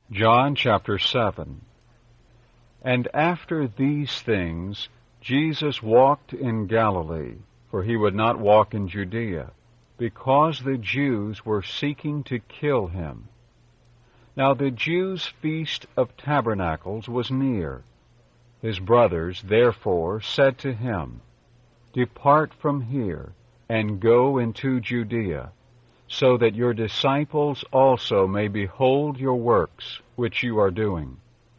John chapter 7. And after these things Jesus walked in Galilee, for he would not walk in Judea, because the Jews were seeking to kill him. Now the Jews' feast of tabernacles was near. His brothers therefore said to him, Depart from here, and go into Judea, so that your disciples also may behold your works which you are doing.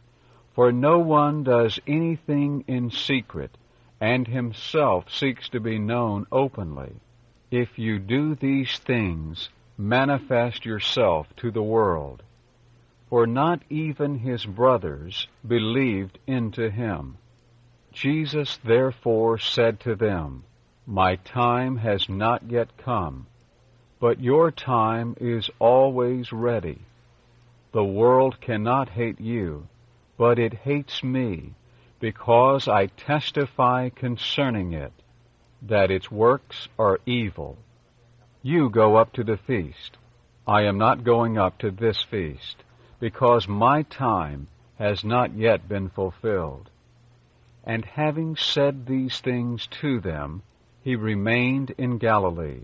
For no one does anything in secret, and himself seeks to be known openly. If you do these things, manifest yourself to the world. For not even his brothers believed into him. Jesus therefore said to them, My time has not yet come, but your time is always ready. The world cannot hate you, but it hates me, because I testify concerning it, that its works are evil. You go up to the feast. I am not going up to this feast, because my time has not yet been fulfilled. And having said these things to them, he remained in Galilee.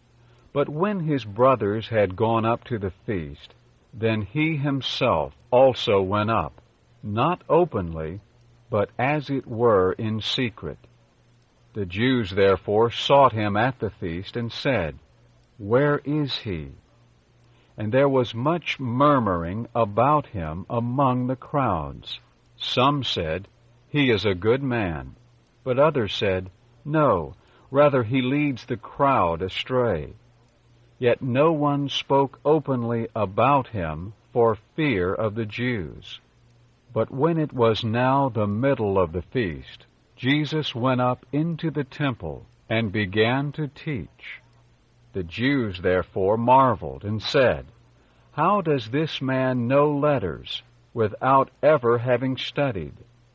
But when his brothers had gone up to the feast, then he himself also went up, not openly, but as it were in secret. The Jews therefore sought him at the feast, and said, Where is he? And there was much murmuring about him among the crowds. Some said, He is a good man. But others said, No, rather he leads the crowd astray. Yet no one spoke openly about him for fear of the Jews. But when it was now the middle of the feast, Jesus went up into the temple and began to teach. The Jews therefore marveled and said, How does this man know letters without ever having studied?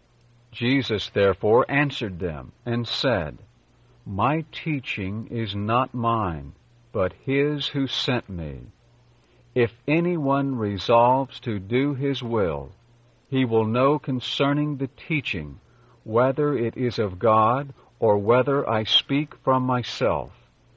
Jesus therefore answered them and said, My teaching is not mine, but his who sent me. If anyone resolves to do his will, he will know concerning the teaching, whether it is of God or whether I speak from myself.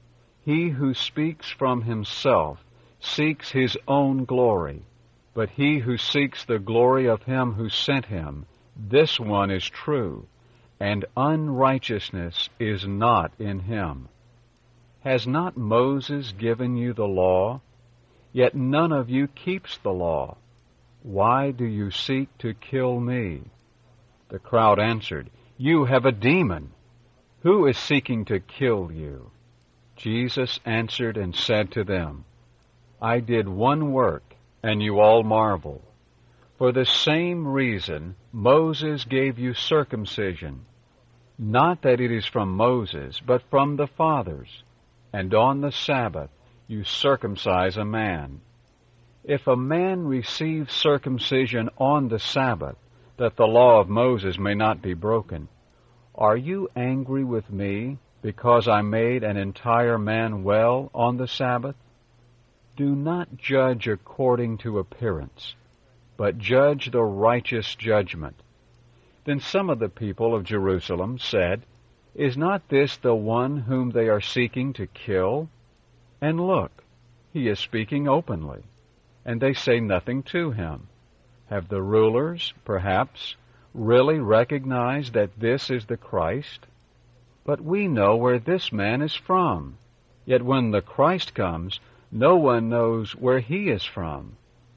He who speaks from himself seeks his own glory, but he who seeks the glory of him who sent him, this one is true, and unrighteousness is not in him. Has not Moses given you the law? Yet none of you keeps the law. Why do you seek to kill me? The crowd answered, You have a demon. Who is seeking to kill you? Jesus answered and said to them, I did one work, and you all marvel. For the same reason Moses gave you circumcision, not that it is from Moses, but from the fathers. And on the Sabbath you circumcise a man. If a man receives circumcision on the Sabbath, that the law of Moses may not be broken, are you angry with me because I made an entire man well on the Sabbath? Do not judge according to appearance, but judge the righteous judgment. Then some of the people of Jerusalem said, Is not this the one whom they are seeking to kill? And look, he is speaking openly, and they say nothing to him. Have the rulers, perhaps, really recognized that this is the Christ? But we know where this man is from. Yet when the Christ comes, no one knows where he is from.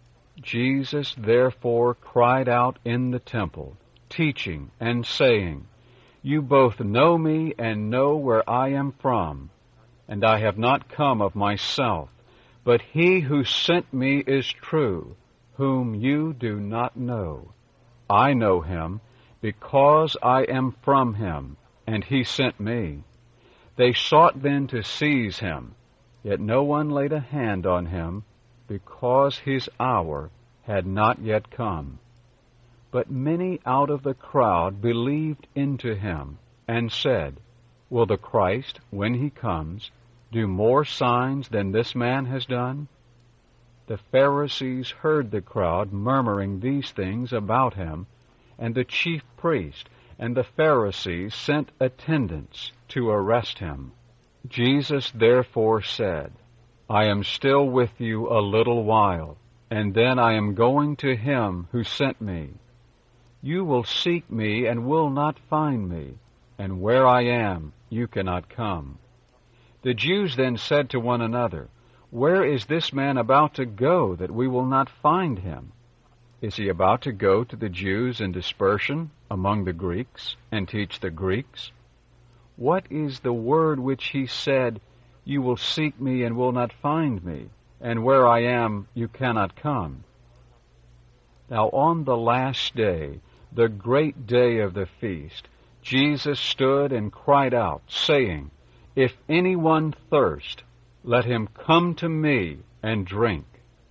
Jesus therefore cried out in the temple, teaching and saying, You both know me and know where I am from, and I have not come of myself, but he who sent me is true, whom you do not know. I know him, because I am from him, and he sent me. They sought then to seize him, yet no one laid a hand on him, because his hour had not yet come. But many out of the crowd believed into him, and said, Will the Christ, when he comes, do more signs than this man has done? The Pharisees heard the crowd murmuring these things about him, and the chief priest and the Pharisees sent attendants to arrest him. Jesus therefore said, I am still with you a little while, and then I am going to him who sent me. You will seek me and will not find me, and where I am you cannot come. The Jews then said to one another, Where is this man about to go that we will not find him? Is he about to go to the Jews in dispersion among the Greeks and teach the Greeks? What is the word which he said, You will seek me and will not find me, and where I am you cannot come? Now on the last day, the great day of the feast, Jesus stood and cried out, saying, If anyone thirst, let him come to me and drink.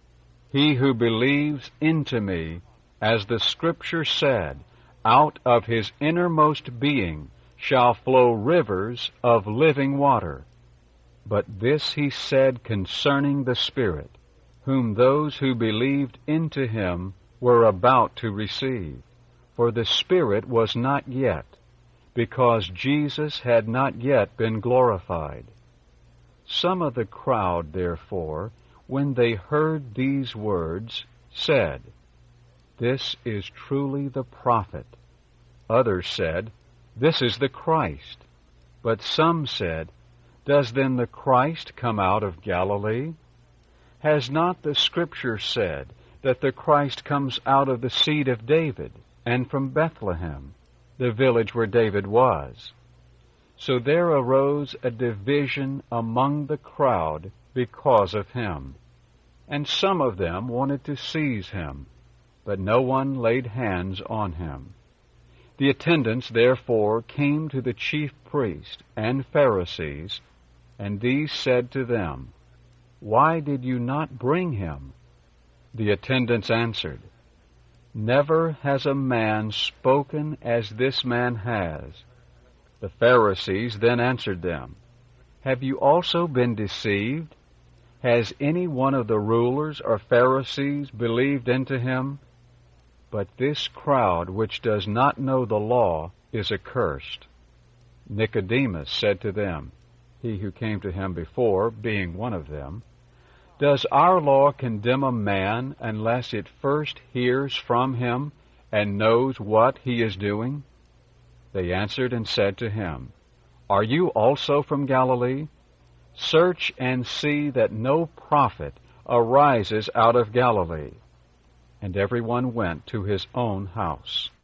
He who believes into me, as the Scripture said, out of his innermost being shall flow rivers of living water. But this he said concerning the Spirit, whom those who believed into him were about to receive. For the Spirit was not yet, because Jesus had not yet been glorified. Some of the crowd, therefore, when they heard these words, said, This is truly the prophet. Others said, This is the Christ. But some said, Does then the Christ come out of Galilee? Has not the Scripture said that the Christ comes out of the seed of David, and from Bethlehem, the village where David was? So there arose a division among the crowd because of him. And some of them wanted to seize him, but no one laid hands on him. The attendants therefore came to the chief priests and Pharisees, and these said to them, Why did you not bring him? The attendants answered, Never has a man spoken as this man has. The Pharisees then answered them, Have you also been deceived? Has any one of the rulers or Pharisees believed into him? But this crowd which does not know the law is accursed. Nicodemus said to them, he who came to him before, being one of them, Does our law condemn a man unless it first hears from him and knows what he is doing? They answered and said to him, Are you also from Galilee? Search and see that no prophet arises out of Galilee. And everyone went to his own house.